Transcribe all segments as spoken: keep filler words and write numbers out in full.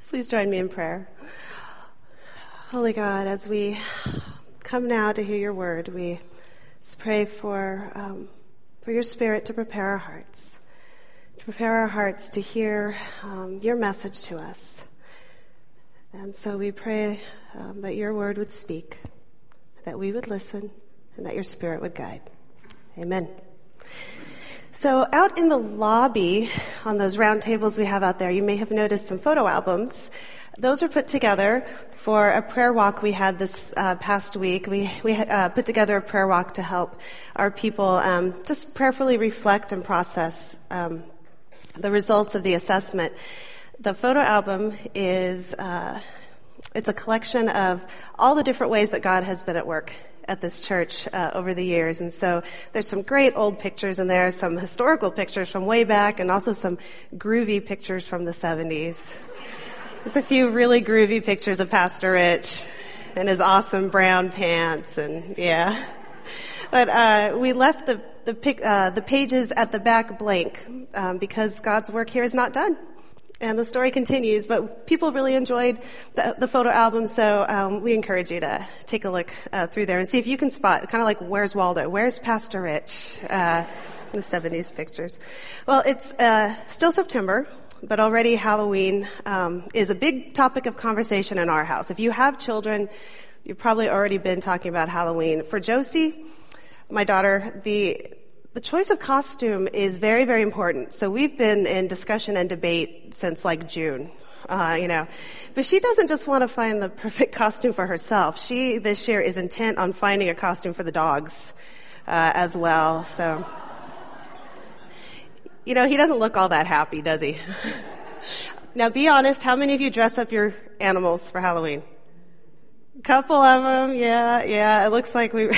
Please join me in prayer. Holy God, as we come now to hear your word, we just pray for um, for your Spirit to prepare our hearts, to prepare our hearts to hear um, your message to us. And so we pray um, that your word would speak, that we would listen, and that your Spirit would guide. Amen. So out in the lobby, on those round tables we have out there, you may have noticed some photo albums. Those were put together for a prayer walk we had this uh, past week. We we uh, put together a prayer walk to help our people um, just prayerfully reflect and process um, the results of the assessment. The photo album is uh, it's a collection of all the different ways that God has been at work at this church uh, over the years. And so there's some great old pictures in there, some historical pictures from way back, and also some groovy pictures from the seventies. There's a few really groovy pictures of Pastor Rich and his awesome brown pants, and yeah. But uh, we left the the, pic, uh, the pages at the back blank um, because God's work here is not done. And the story continues, but people really enjoyed the, the photo album, so um, we encourage you to take a look uh, through there and see if you can spot, kind of like, where's Waldo? Where's Pastor Rich? Uh, in the seventies pictures. Well, it's uh, still September, but already Halloween um, is a big topic of conversation in our house. If you have children, you've probably already been talking about Halloween. For Josie, my daughter, the The choice of costume is very, very important. So we've been in discussion and debate since like June, uh, you know. But she doesn't just want to find the perfect costume for herself. She, this year, is intent on finding a costume for the dogs uh, as well. So, you know, he doesn't look all that happy, does he? Now, be honest, how many of you dress up your animals for Halloween? A couple of them, yeah, yeah. It looks like we...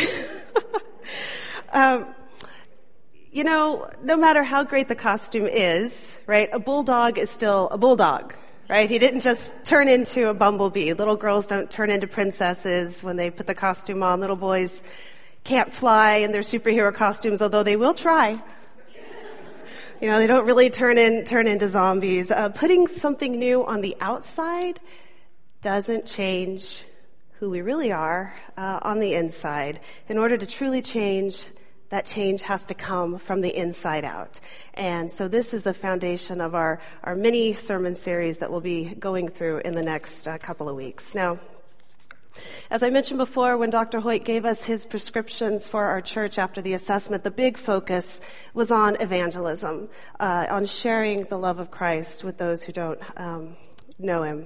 um, You know, no matter how great the costume is, right, a bulldog is still a bulldog, right? He didn't just turn into a bumblebee. Little girls don't turn into princesses when they put the costume on. Little boys can't fly in their superhero costumes, although they will try. You know, they don't really turn in turn into zombies. Uh, putting something new on the outside doesn't change who we really are uh, on the inside. In order to truly change, that change has to come from the inside out. And so this is the foundation of our, our mini sermon series that we'll be going through in the next uh, couple of weeks. Now, as I mentioned before, when Doctor Hoyt gave us his prescriptions for our church after the assessment, the big focus was on evangelism, uh, on sharing the love of Christ with those who don't um, know him.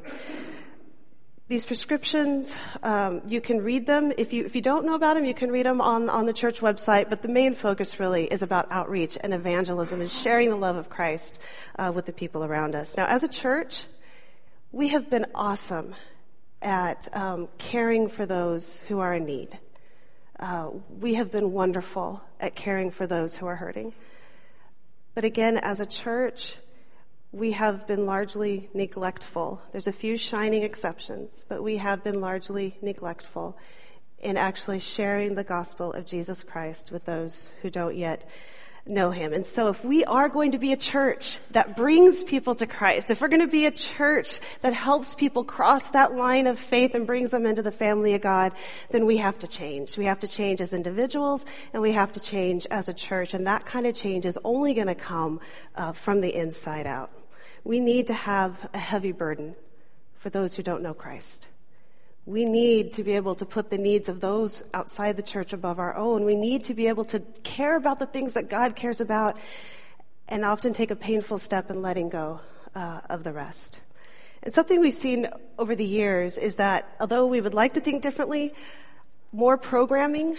These prescriptions, um, you can read them. If you if you don't know about them, you can read them on, on the church website. But the main focus really is about outreach and evangelism and sharing the love of Christ uh, with the people around us. Now, as a church, we have been awesome at um, caring for those who are in need. Uh, we have been wonderful at caring for those who are hurting. But again, as a church, we have been largely neglectful. There's a few shining exceptions, but we have been largely neglectful in actually sharing the gospel of Jesus Christ with those who don't yet know him. And so if we are going to be a church that brings people to Christ, if we're going to be a church that helps people cross that line of faith and brings them into the family of God, then we have to change. We have to change as individuals, and we have to change as a church. And that kind of change is only going to come uh, from the inside out. We need to have a heavy burden for those who don't know Christ. We need to be able to put the needs of those outside the church above our own. We need to be able to care about the things that God cares about and often take a painful step in letting go uh, of the rest. And something we've seen over the years is that although we would like to think differently, more programming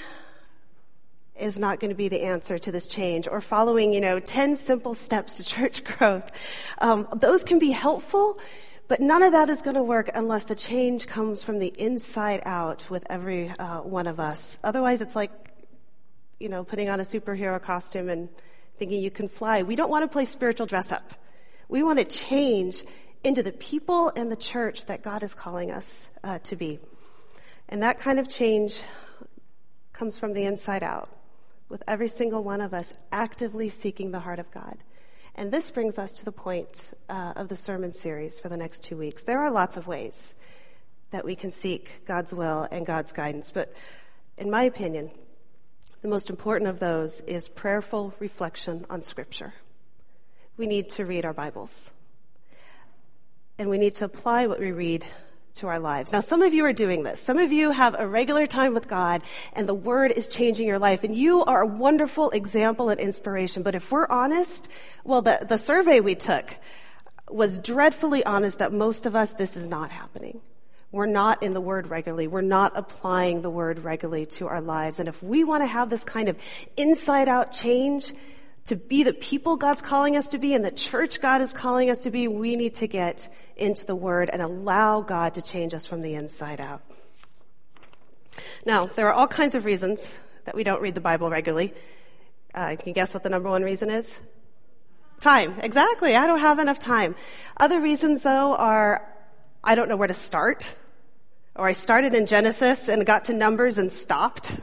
is not going to be the answer to this change, or following, you know, ten simple steps to church growth. Um, those can be helpful, but none of that is going to work unless the change comes from the inside out with every uh, one of us. Otherwise, it's like, you know, putting on a superhero costume and thinking you can fly. We don't want to play spiritual dress up. We want to change into the people and the church that God is calling us uh, to be. And that kind of change comes from the inside out, with every single one of us actively seeking the heart of God, And this brings us to the point uh, of the sermon series for the next two weeks. There are lots of ways that we can seek God's will and God's guidance, but in my opinion, the most important of those is prayerful reflection on Scripture. We need to read our Bibles, and we need to apply what we read to our lives. Now, some of you are doing this. Some of you have a regular time with God, and the Word is changing your life, and you are a wonderful example and inspiration. But if we're honest, well, the, the survey we took was dreadfully honest that most of us, this is not happening. We're not in the Word regularly. We're not applying the Word regularly to our lives. And if we want to have this kind of inside-out change to be the people God's calling us to be and the church God is calling us to be, we need to get into the Word and allow God to change us from the inside out. Now, there are all kinds of reasons that we don't read the Bible regularly. Uh, can you guess what the number one reason is? Time. Exactly. I don't have enough time. Other reasons, though, are I don't know where to start. Or I started in Genesis and got to Numbers and stopped.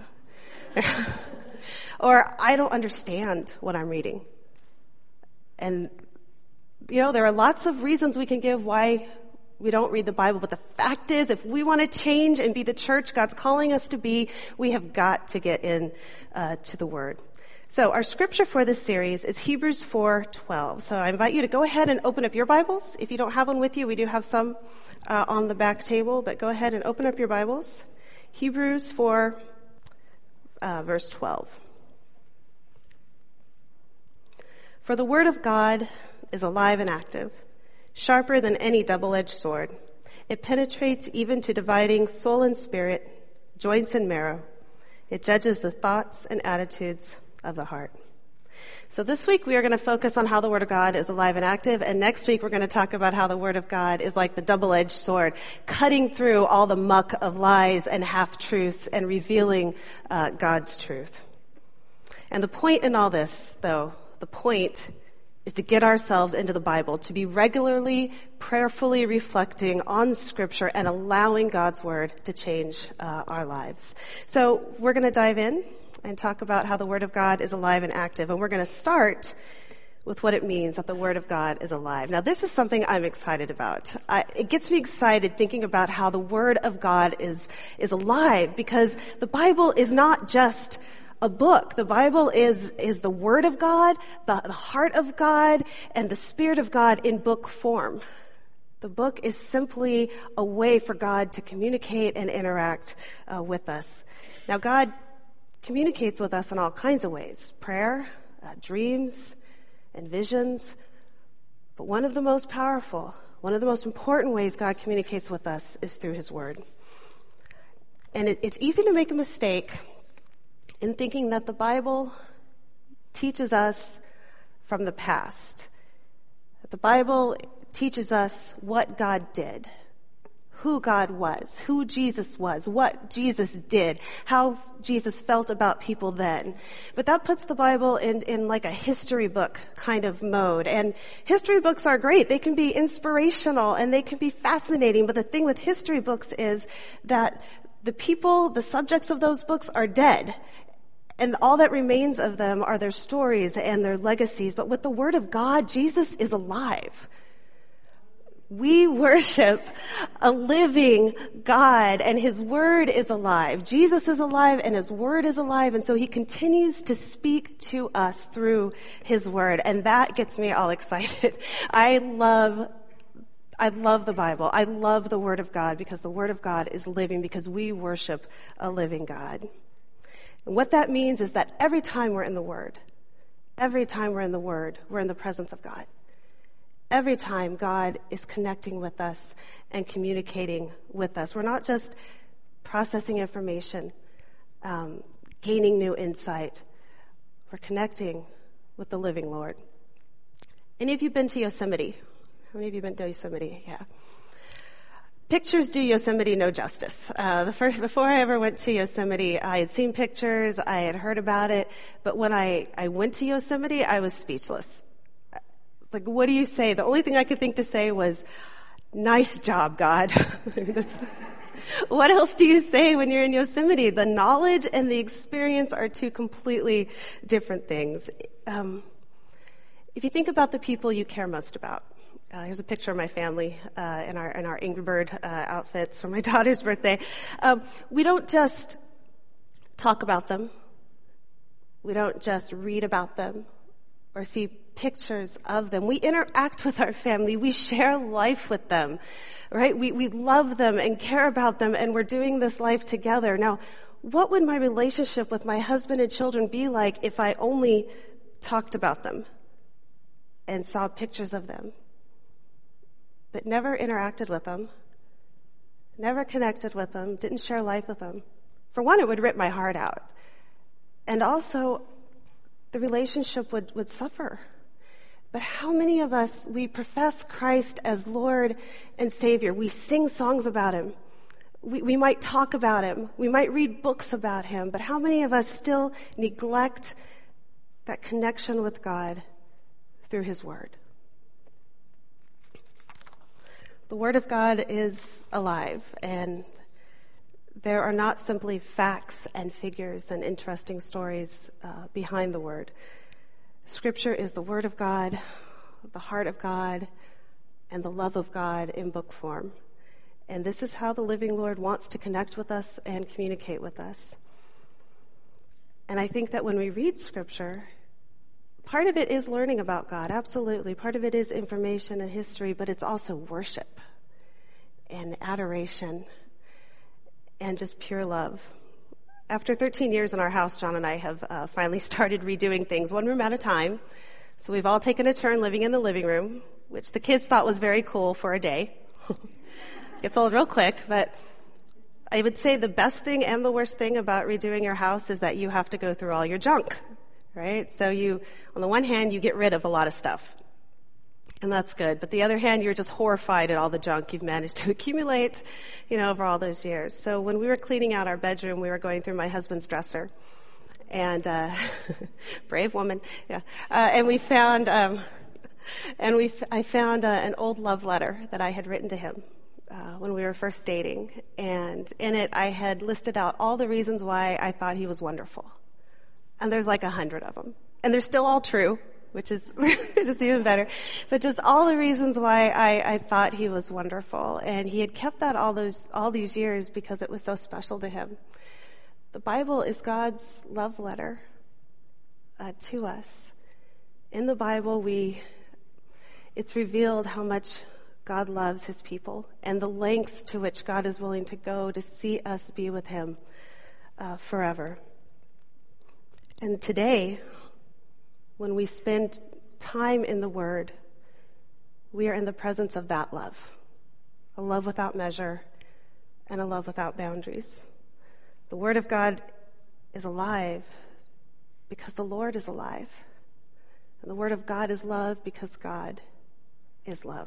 Or I don't understand what I'm reading. And, you know, there are lots of reasons we can give why we don't read the Bible. But the fact is, if we want to change and be the church God's calling us to be, we have got to get in uh, to the Word. So our scripture for this series is Hebrews four twelve. So I invite you to go ahead and open up your Bibles. If you don't have one with you, we do have some uh, on the back table, but go ahead and open up your Bibles. Hebrews four, uh, verse twelve. For the word of God is alive and active, sharper than any double-edged sword. It penetrates even to dividing soul and spirit, joints and marrow. It judges the thoughts and attitudes of the heart. So this week we are going to focus on how the Word of God is alive and active, and next week we're going to talk about how the Word of God is like the double-edged sword, cutting through all the muck of lies and half-truths and revealing uh, God's truth. And the point in all this, though, the point is to get ourselves into the Bible, to be regularly, prayerfully reflecting on Scripture and allowing God's Word to change uh, our lives. So we're going to dive in and talk about how the Word of God is alive and active. And we're going to start with what it means that the Word of God is alive. Now, this is something I'm excited about. I, it gets me excited thinking about how the Word of God is, is alive, because the Bible is not just a book. The Bible is, is the Word of God, the, the heart of God, and the Spirit of God in book form. The book is simply a way for God to communicate and interact uh, with us. Now, God communicates with us in all kinds of ways. Prayer, uh, dreams, and visions. But one of the most powerful, one of the most important ways God communicates with us is through His Word. And it, it's easy to make a mistake in thinking that the Bible teaches us from the past. That the Bible teaches us what God did, who God was, who Jesus was, what Jesus did, how Jesus felt about people then. But that puts the Bible in, in like a history book kind of mode. And history books are great. They can be inspirational and they can be fascinating. But the thing with history books is that the people, the subjects of those books are dead. And all that remains of them are their stories and their legacies. But with the Word of God, Jesus is alive. We worship a living God, and His Word is alive. Jesus is alive, and His Word is alive, and so He continues to speak to us through His Word, and that gets me all excited. I love I love the Bible. I love the Word of God because the Word of God is living, because we worship a living God. And what that means is that every time we're in the Word, every time we're in the Word, we're in the presence of God. Every time God is connecting with us and communicating with us. We're not just processing information, um, gaining new insight. We're connecting with the living Lord. Any of you been to Yosemite? How many of you been to Yosemite? Yeah. Pictures do Yosemite no justice. Uh, the first, before I ever went to Yosemite, I had seen pictures, I had heard about it, but when I, I went to Yosemite, I was speechless. Like, what do you say? The only thing I could think to say was, nice job, God. What else do you say when you're in Yosemite? The knowledge and the experience are two completely different things. Um, If you think about the people you care most about, uh, here's a picture of my family uh, in our in our Angry Bird uh, outfits for my daughter's birthday. Um, we don't just talk about them. We don't just read about them or see pictures of them. We interact with our family. We share life with them, right? We we love them and care about them, and we're doing this life together. Now, what would my relationship with my husband and children be like if I only talked about them and saw pictures of them, but never interacted with them, never connected with them, didn't share life with them? For one, it would rip my heart out. And also, the relationship would, would suffer. But how many of us, we profess Christ as Lord and Savior. We sing songs about Him. We, we might talk about Him. We might read books about Him. But how many of us still neglect that connection with God through His Word? The Word of God is alive, and there are not simply facts and figures and interesting stories uh, behind the Word. Scripture is the Word of God, the heart of God, and the love of God in book form. And this is how the living Lord wants to connect with us and communicate with us. And I think that when we read Scripture, part of it is learning about God, absolutely. Part of it is information and history, but it's also worship and adoration and just pure love. After thirteen years in our house, John and I have uh, finally started redoing things one room at a time. So we've all taken a turn living in the living room, which the kids thought was very cool for a day. Gets old real quick, but I would say the best thing and the worst thing about redoing your house is that you have to go through all your junk, right? So you, on the one hand, you get rid of a lot of stuff, and that's good. But the other hand, you're just horrified at all the junk you've managed to accumulate, you know, over all those years. So when we were cleaning out our bedroom, we were going through my husband's dresser, and uh, brave woman, yeah. Uh, and we found, um, and we, I found uh, an old love letter that I had written to him uh, when we were first dating, and in it I had listed out all the reasons why I thought he was wonderful, and there's like a hundred of them, and they're still all true, which is just even better. But just all the reasons why I, I thought he was wonderful. And he had kept that all those all these years because it was so special to him. The Bible is God's love letter uh, to us. In the Bible, we it's revealed how much God loves His people and the lengths to which God is willing to go to see us be with Him uh, forever. And today, when we spend time in the Word, we are in the presence of that love, a love without measure and a love without boundaries. The Word of God is alive because the Lord is alive. And the Word of God is love because God is love.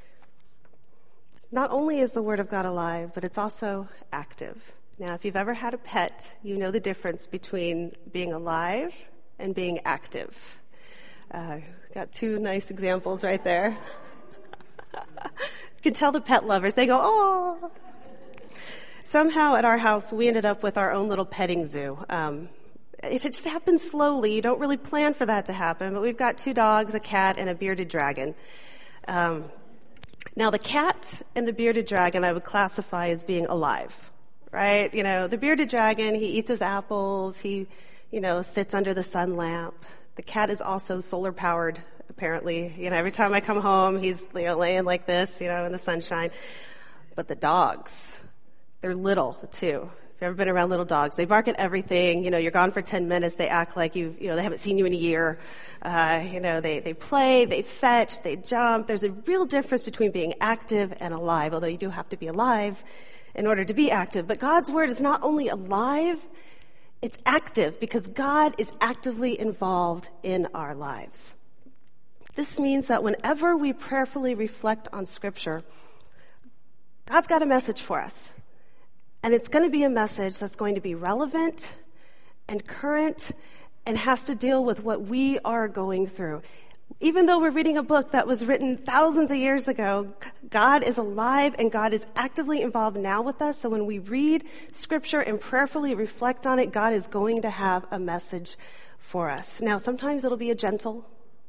Not only is the Word of God alive, but it's also active. Now, if you've ever had a pet, you know the difference between being alive and being active. Uh, got two nice examples right there. You can tell the pet lovers, they go, oh. Somehow at our house, we ended up with our own little petting zoo. Um, it just happens slowly. You don't really plan for that to happen, but we've got two dogs, a cat, and a bearded dragon. Um, now, the cat and the bearded dragon I would classify as being alive, right? You know, the bearded dragon, he eats his apples, he you know, sits under the sun lamp. The cat is also solar powered, apparently. You know, every time I come home, he's you know, laying like this, you know, in the sunshine. But the dogs, they're little too. If you've ever been around little dogs, they bark at everything. You know, you're gone for ten minutes, they act like you've, you know, they haven't seen you in a year. Uh, you know, they, they play, they fetch, they jump. There's a real difference between being active and alive, although you do have to be alive in order to be active. But God's Word is not only alive, it's active because God is actively involved in our lives. This means that whenever we prayerfully reflect on Scripture, God's got a message for us. And it's going to be a message that's going to be relevant and current and has to deal with what we are going through. Even though we're reading a book that was written thousands of years ago, God is alive and God is actively involved now with us. So when we read Scripture and prayerfully reflect on it, God is going to have a message for us. Now, sometimes it'll be a gentle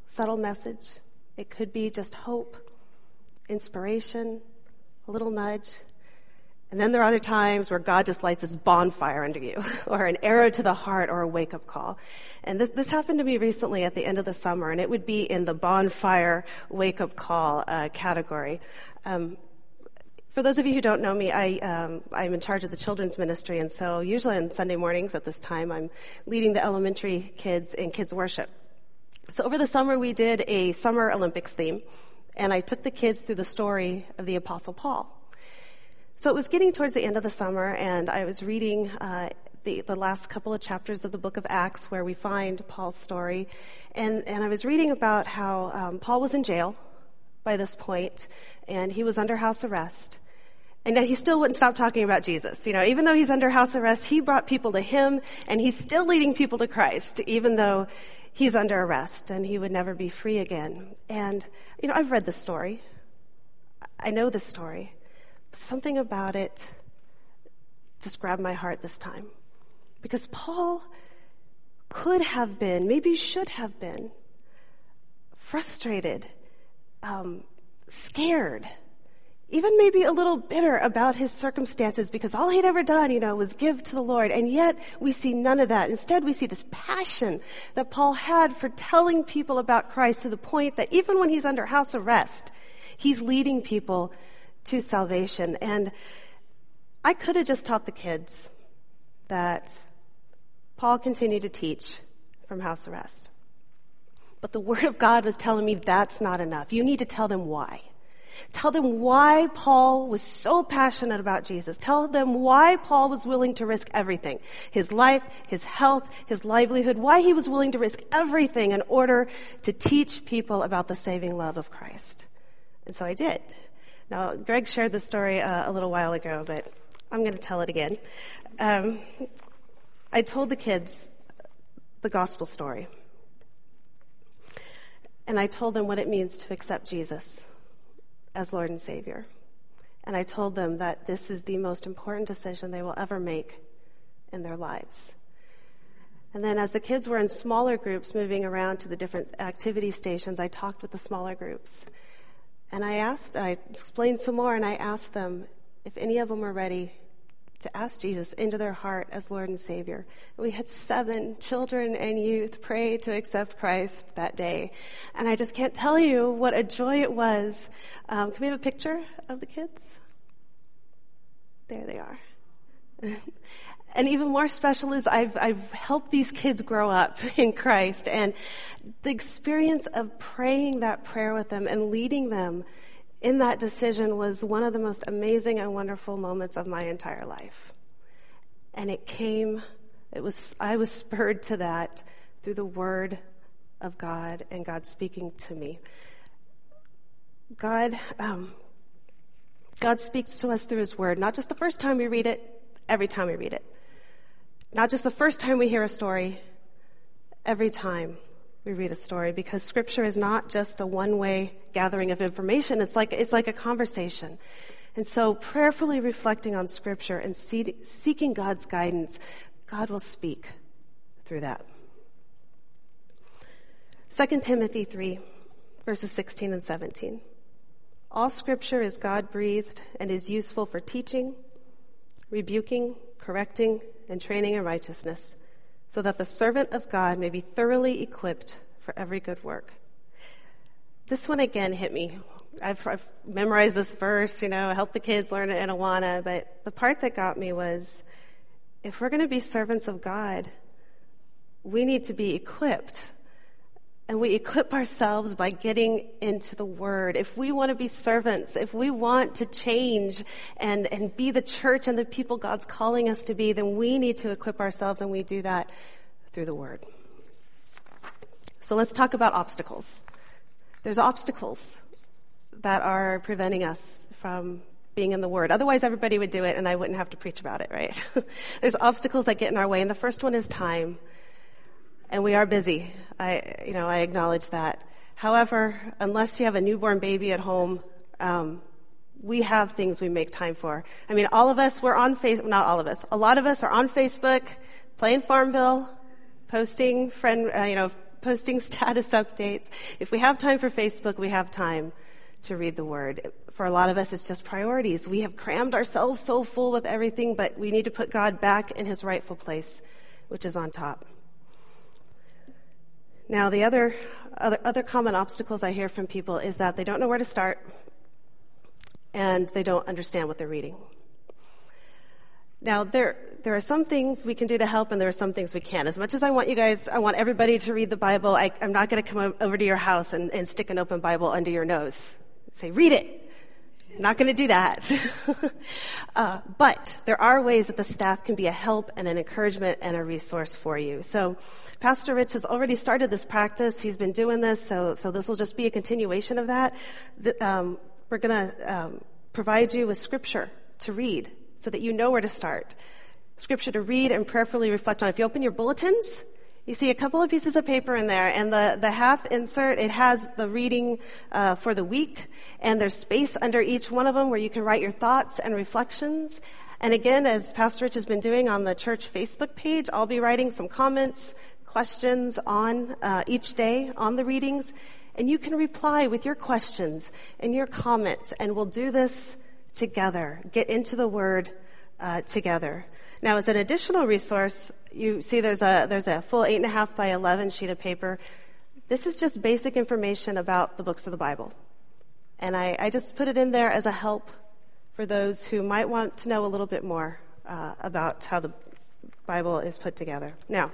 subtle message. It could be just hope, inspiration, a little nudge. And then there are other times where God just lights this bonfire under you, or an arrow to the heart, or a wake-up call. And this, this happened to me recently at the end of the summer, and it would be in the bonfire wake-up call uh, category. Um, for those of you who don't know me, I, um, I'm in charge of the children's ministry, and so usually on Sunday mornings at this time, I'm leading the elementary kids in kids worship. So over the summer, we did a Summer Olympics theme, and I took the kids through the story of the Apostle Paul. So it was getting towards the end of the summer, and I was reading uh, the, the last couple of chapters of the book of Acts where we find Paul's story. And, and I was reading about how um, Paul was in jail by this point, and he was under house arrest. And yet he still wouldn't stop talking about Jesus. You know, even though he's under house arrest, he brought people to him, and he's still leading people to Christ, even though he's under arrest, and he would never be free again. And, you know, I've read the story. I know the story. Something about it just grabbed my heart this time. Because Paul could have been, maybe should have been, frustrated, um, scared, even maybe a little bitter about his circumstances because all he'd ever done, you know, was give to the Lord. And yet we see none of that. Instead, we see this passion that Paul had for telling people about Christ to the point that even when he's under house arrest, he's leading people to salvation. And I could have just taught the kids that Paul continued to teach from house arrest. But the Word of God was telling me that's not enough. You need to tell them why. Tell them why Paul was so passionate about Jesus. Tell them why Paul was willing to risk everything. His life, his health, his livelihood, why he was willing to risk everything in order to teach people about the saving love of Christ. And so I did. Now, Greg shared the story uh, a little while ago, but I'm going to tell it again. Um, I told the kids the gospel story. And I told them what it means to accept Jesus as Lord and Savior. And I told them that this is the most important decision they will ever make in their lives. And then as the kids were in smaller groups moving around to the different activity stations, I talked with the smaller groups. And I asked, I explained some more, and I asked them if any of them were ready to ask Jesus into their heart as Lord and Savior. And we had seven children and youth pray to accept Christ that day. And I just can't tell you what a joy it was. Um, can we have a picture of the kids? There they are. And even more special is I've, I've helped these kids grow up in Christ. And the experience of praying that prayer with them and leading them in that decision was one of the most amazing and wonderful moments of my entire life. And it came, it was, I was spurred to that through the Word of God and God speaking to me. God, um, God speaks to us through His Word, not just the first time we read it, every time we read it. Not just the first time we hear a story, every time we read a story, because Scripture is not just a one-way gathering of information. It's like it's like a conversation. And so prayerfully reflecting on Scripture and see, seeking God's guidance, God will speak through that. Second Timothy three, verses sixteen and seventeen. All Scripture is God-breathed and is useful for teaching, rebuking, correcting, and training in righteousness, so that the servant of God may be thoroughly equipped for every good work. This one again hit me. I've, I've memorized this verse, you know, help the kids learn it in Awana, but the part that got me was, if we're going to be servants of God, we need to be equipped. And we equip ourselves by getting into the Word. If we want to be servants, if we want to change and, and be the church and the people God's calling us to be, then we need to equip ourselves, and we do that through the Word. So let's talk about obstacles. There's obstacles that are preventing us from being in the Word. Otherwise, everybody would do it, and I wouldn't have to preach about it, right? There's obstacles that get in our way, and the first one is time. And we are busy. I, you know, I acknowledge that. However, unless you have a newborn baby at home, um, we have things we make time for. I mean, all of us, we're on Facebook, not all of us, a lot of us are on Facebook, playing Farmville, posting friend, uh, you know, posting status updates. If we have time for Facebook, we have time to read the Word. For a lot of us, it's just priorities. We have crammed ourselves so full with everything, but we need to put God back in his rightful place, which is on top. Now, the other, other, other common obstacles I hear from people is that they don't know where to start, and they don't understand what they're reading. Now, there there are some things we can do to help, and there are some things we can't. As much as I want you guys, I want everybody to read the Bible, I, I'm not going to come over to your house and, and stick an open Bible under your nose. Say, read it. I'm not going to do that. uh, but there are ways that the staff can be a help and an encouragement and a resource for you. So Pastor Rich has already started this practice. He's been doing this, so so this will just be a continuation of that. The, um, we're going to um, provide you with scripture to read so that you know where to start. Scripture to read and prayerfully reflect on. If you open your bulletins, you see a couple of pieces of paper in there, and the, the half insert, it has the reading uh, for the week, and there's space under each one of them where you can write your thoughts and reflections. And again, as Pastor Rich has been doing on the church Facebook page, I'll be writing some comments, questions on uh, each day on the readings, and you can reply with your questions and your comments, and we'll do this together, get into the Word uh, together. Now, as an additional resource, you see there's a there's a full eight and a half by eleven sheet of paper. This is just basic information about the books of the Bible. And I, I just put it in there as a help for those who might want to know a little bit more uh, about how the Bible is put together. Now,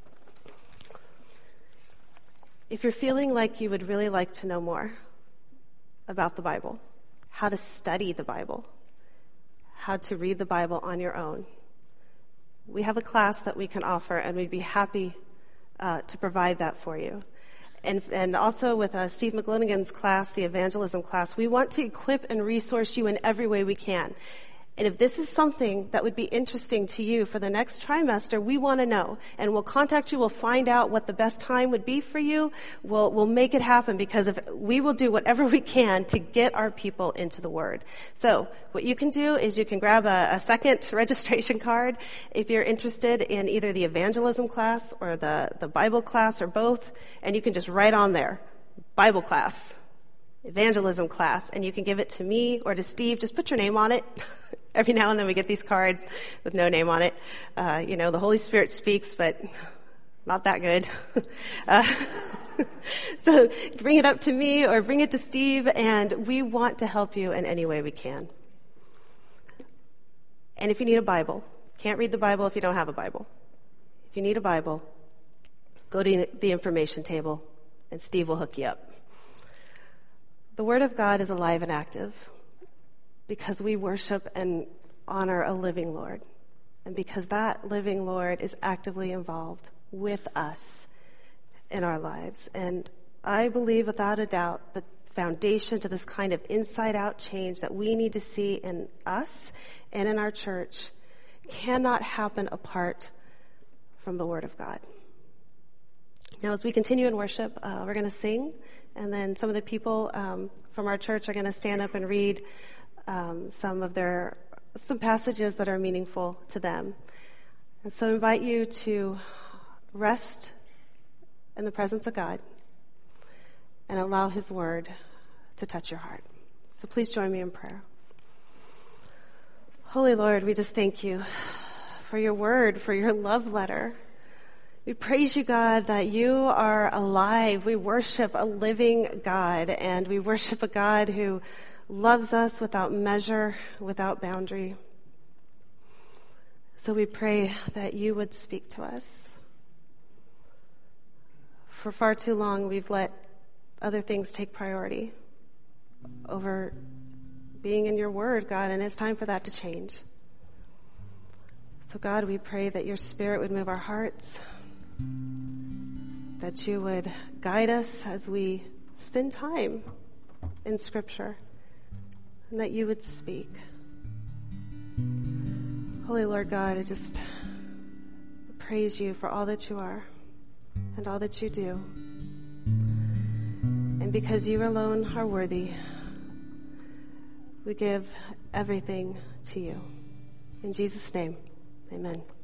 if you're feeling like you would really like to know more about the Bible, how to study the Bible, how to read the Bible on your own, we have a class that we can offer, and we'd be happy uh, to provide that for you. And, and also with uh, Steve McGlinigan's class, the evangelism class, we want to equip and resource you in every way we can. And if this is something that would be interesting to you for the next trimester, we want to know. And we'll contact you. We'll find out what the best time would be for you. We'll, we'll make it happen, because if we will do whatever we can to get our people into the Word. So what you can do is you can grab a, a second registration card if you're interested in either the evangelism class or the, the Bible class or both. And you can just write on there, Bible class, evangelism class, and you can give it to me or to Steve. Just put your name on it. Every now and then we get these cards with no name on it. Uh, you know, the Holy Spirit speaks, but not that good. uh, so bring it up to me or bring it to Steve, and we want to help you in any way we can. And if you need a Bible, can't read the Bible if you don't have a Bible. If you need a Bible, go to the information table, and Steve will hook you up. The Word of God is alive and active because we worship and honor a living Lord, and because that living Lord is actively involved with us in our lives. And I believe without a doubt the foundation to this kind of inside-out change that we need to see in us and in our church cannot happen apart from the Word of God. Now, as we continue in worship, uh, we're going to sing, and then some of the people um, from our church are going to stand up and read um, some of their some passages that are meaningful to them. And so I invite you to rest in the presence of God and allow His Word to touch your heart. So please join me in prayer. Holy Lord, we just thank you for your Word, for your love letter. We praise you, God, that you are alive. We worship a living God, and we worship a God who loves us without measure, without boundary. So we pray that you would speak to us. For far too long, we've let other things take priority over being in your word, God, and it's time for that to change. So, God, we pray that your Spirit would move our hearts, that you would guide us as we spend time in Scripture, and that you would speak. Holy Lord God, I just praise you for all that you are and all that you do. And because you alone are worthy, we give everything to you. In Jesus' name, amen.